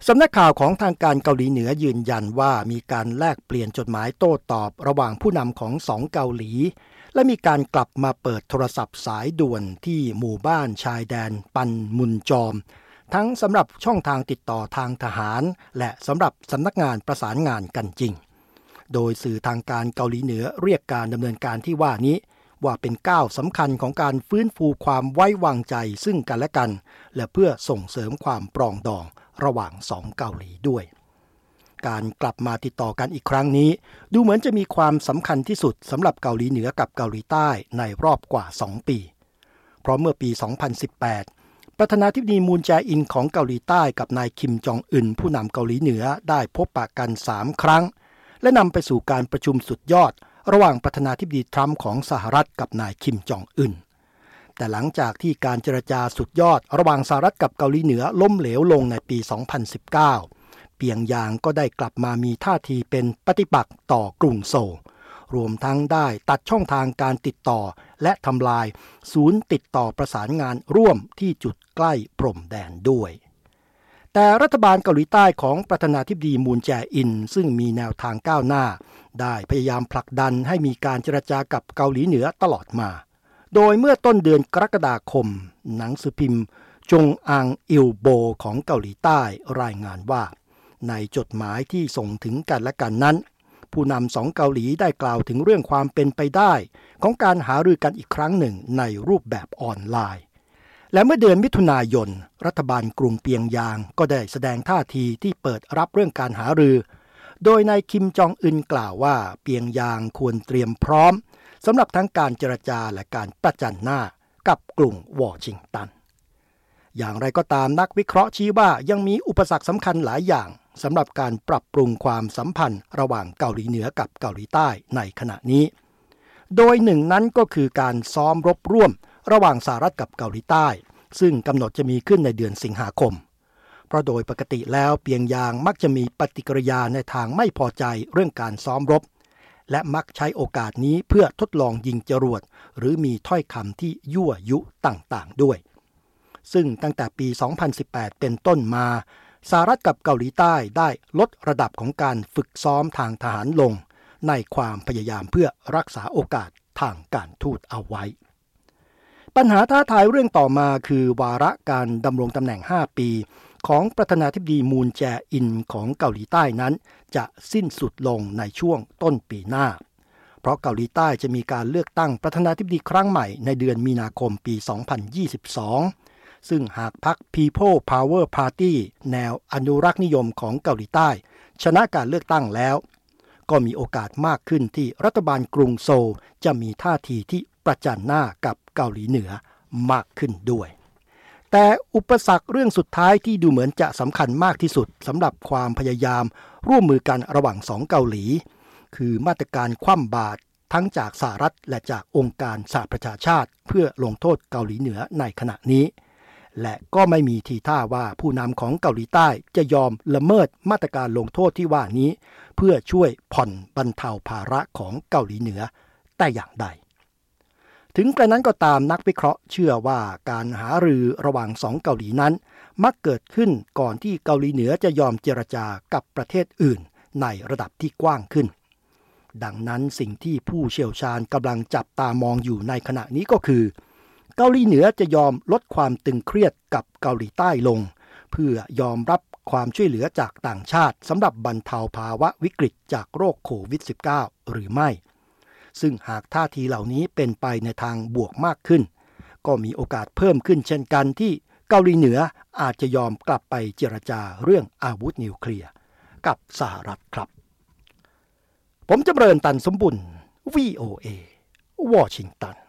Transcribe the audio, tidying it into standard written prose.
สำนักข่าวของทางการเกาหลีเหนือยืนยันว่ามีการแลกเปลี่ยนจดหมายโต้ตอบระหว่างผู้นำของสองเกาหลีและมีการกลับมาเปิดโทรศัพท์สายด่วนที่หมู่บ้านชายแดนปันมุนจอมทั้งสำหรับช่องทางติดต่อทางทหารและสำหรับสำนักงานประสานงานกันจริงโดยสื่อทางการเกาหลีเหนือเรียกการดำเนินการที่ว่านี้ว่าเป็นก้าวสำคัญของการฟื้นฟูความไว้วางใจซึ่งกันและกันและเพื่อส่งเสริมความปรองดองระหว่างสองเกาหลีด้วยการกลับมาติดต่อกันอีกครั้งนี้ดูเหมือนจะมีความสำคัญที่สุดสำหรับเกาหลีเหนือกับเกาหลีใต้ในรอบกว่า2ปีเพราะเมื่อปี2018ประธานาธิบดีมูนแจอินของเกาหลีใต้กับนายคิมจองอึนผู้นำเกาหลีเหนือได้พบปะกัน3ครั้งและนำไปสู่การประชุมสุดยอดระหว่างประธานาธิบดีทรัมป์ของสหรัฐกับนายคิมจองอึนแต่หลังจากที่การเจรจาสุดยอดระหว่างสหรัฐกับเกาหลีเหนือล้มเหลวลงในปี2019เปียงยางก็ได้กลับมามีท่าทีเป็นปฏิปักษ์ต่อกรุงโซลรวมทั้งได้ตัดช่องทางการติดต่อและทำลายศูนย์ติดต่อประสานงานร่วมที่จุดใกล้พรมแดนด้วยแต่รัฐบาลเกาหลีใต้ของประธานาธิบดีมูนแจอินซึ่งมีแนวทางก้าวหน้าได้พยายามผลักดันให้มีการเจรจากับเกาหลีเหนือตลอดมาโดยเมื่อต้นเดือนกรกฎาคมหนังสือพิมพ์จงอังอิลโบของเกาหลีใต้รายงานว่าในจดหมายที่ส่งถึงกันและกันนั้นผู้นำสองเกาหลีได้กล่าวถึงเรื่องความเป็นไปได้ของการหารือกันอีกครั้งหนึ่งในรูปแบบออนไลน์และเมื่อเดือนมิถุนายนรัฐบาลกรุงเปียงยางก็ได้แสดงท่าทีที่เปิดรับเรื่องการหารือโดยนายคิมจองอึนกล่าวว่าเปียงยางควรเตรียมพร้อมสำหรับทั้งการเจรจาและการประจันหน้ากับกรุงวอชิงตันอย่างไรก็ตามนักวิเคราะห์ชี้ว่ายังมีอุปสรรคสำคัญหลายอย่างสำหรับการปรับปรุงความสัมพันธ์ระหว่างเกาหลีเหนือกับเกาหลีใต้ในขณะนี้โดยหนึ่งนั้นก็คือการซ้อมรบร่วมระหว่างสหรัฐกับเกาหลีใต้ซึ่งกำหนดจะมีขึ้นในเดือนสิงหาคมเพราะโดยปกติแล้วเปียงยางมักจะมีปฏิกิริยาในทางไม่พอใจเรื่องการซ้อมรบและมักใช้โอกาสนี้เพื่อทดลองยิงจรวดหรือมีถ้อยคำที่ยั่วยุต่างๆด้วยซึ่งตั้งแต่ปี 2018 เป็นต้นมาสหรัฐกับเกาหลีใต้ได้ลดระดับของการฝึกซ้อมทางทหารลงในความพยายามเพื่อรักษาโอกาสทางการทูตเอาไว้ปัญหาท้าทายเรื่องต่อมาคือวาระการดำรงตำแหน่ง5ปีของประธานาธิบดีมูนแจอินของเกาหลีใต้นั้นจะสิ้นสุดลงในช่วงต้นปีหน้าเพราะเกาหลีใต้จะมีการเลือกตั้งประธานาธิบดีครั้งใหม่ในเดือนมีนาคมปี 2022 ซึ่งหากพรรค People Power Party แนวอนุรักษ์นิยมของเกาหลีใต้ชนะการเลือกตั้งแล้วก็มีโอกาสมากขึ้นที่รัฐบาลกรุงโซลจะมีท่าทีที่ประจันหน้ากับเกาหลีเหนือมากขึ้นด้วยแต่อุปสรรคเรื่องสุดท้ายที่ดูเหมือนจะสำคัญมากที่สุดสำหรับความพยายามร่วมมือกันระหว่างสองเกาหลีคือมาตรการคว่ำบาตรทั้งจากสหรัฐและจากองค์การสหประชาชาติเพื่อลงโทษเกาหลีเหนือในขณะนี้และก็ไม่มีทีท่าว่าผู้นำของเกาหลีใต้จะยอมละเมิดมาตรการลงโทษที่ว่านี้เพื่อช่วยผ่อนบรรเทาภาระของเกาหลีเหนือแต่อย่างใดถึงกระนั้นก็ตามนักวิเคราะห์เชื่อว่าการหารือระหว่างสองเกาหลีนั้นมักเกิดขึ้นก่อนที่เกาหลีเหนือจะยอมเจรจากับประเทศอื่นในระดับที่กว้างขึ้นดังนั้นสิ่งที่ผู้เชี่ยวชาญกำลังจับตามองอยู่ในขณะนี้ก็คือเกาหลีเหนือจะยอมลดความตึงเครียดกับเกาหลีใต้ลงเพื่อยอมรับความช่วยเหลือจากต่างชาติสำหรับบรรเทาภาวะวิกฤตจากโรคโควิด -19 หรือไม่ซึ่งหากท่าทีเหล่านี้เป็นไปในทางบวกมากขึ้นก็มีโอกาสเพิ่มขึ้นเช่นกันที่เกาหลีเหนืออาจจะยอมกลับไปเจรจาเรื่องอาวุธนิวเคลียร์กับสหรัฐครับผมจำเริญตันสมบุญ VOA วอชิงตัน